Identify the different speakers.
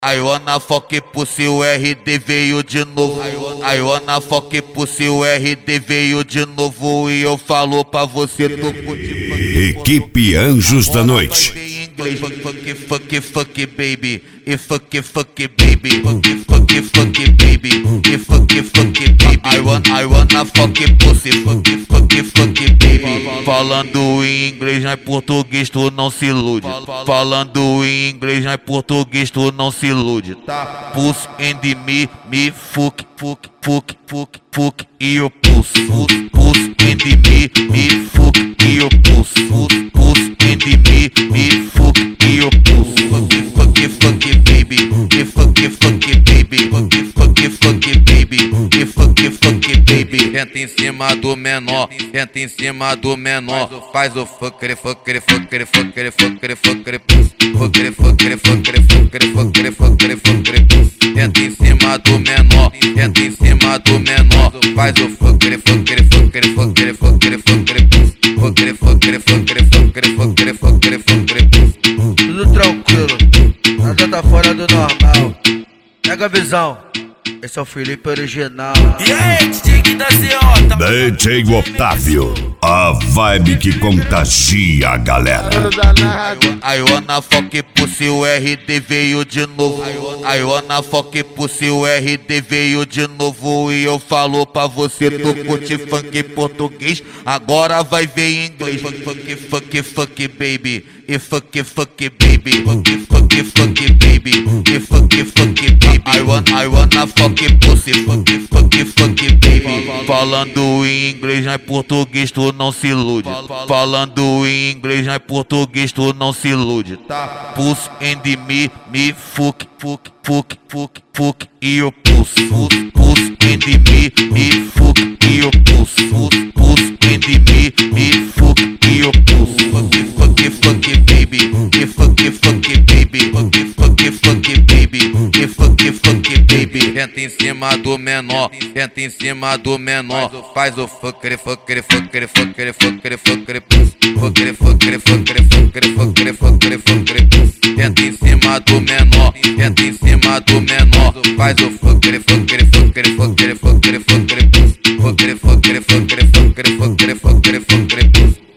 Speaker 1: I wanna fuck pussy, o RD veio de novo. I wanna fuck pussy, o RD veio de novo. E eu falo pra você, tô curtindo.
Speaker 2: Equipe Anjos da Noite.
Speaker 1: Fuck baby, e fuck baby, fuck baby, e fuck baby. I wanna fuck pussy, fuck baby. Falando em inglês, não é português, tu não se ilude. Falando em inglês, não é português, tu não se ilude, tá? Puss and me fuck e eu pussy. Puss and me fuck e eu pussy. Puss and me fuck e eu pussy. Fuck baby, e fuck baby, fuck baby, e fuck baby. Entra em cima do menor, entra em cima do menor. Faz o fucker pussy. Entra em cima do menor, entra em cima do menor. Faz o fucker pussy.
Speaker 3: Tudo tranquilo, nada tá fora do normal. Pega a visão, esse é o Felipe original.
Speaker 4: E aí, DJ da Ciota?
Speaker 2: DJ Otávio, a vibe que contagia a galera.
Speaker 1: I wanna fuck pussy, o RD veio de novo. I wanna fuck pussy, o RD veio de novo. E eu falo pra você, tô curtindo funk português, agora vai ver em inglês. Fuck baby, e fuck baby, fuck baby, e fuck baby. I wanna fuck pussy, fuck baby. Falando em inglês, não é português, tu não se ilude. Falando em inglês, não é português, tu não se ilude, tá? Puss and me fuck e eu pussy. Puss and me fuck e eu pussy. Puss and me fuck e eu pussy. Fuck baby, e fuck baby, fuck baby, e fuck baby. Entra em cima do menor, entra em cima do menor. Faz o fucker pussy. Entra em cima do menor, entra em cima do menor. Faz o fucker pussy.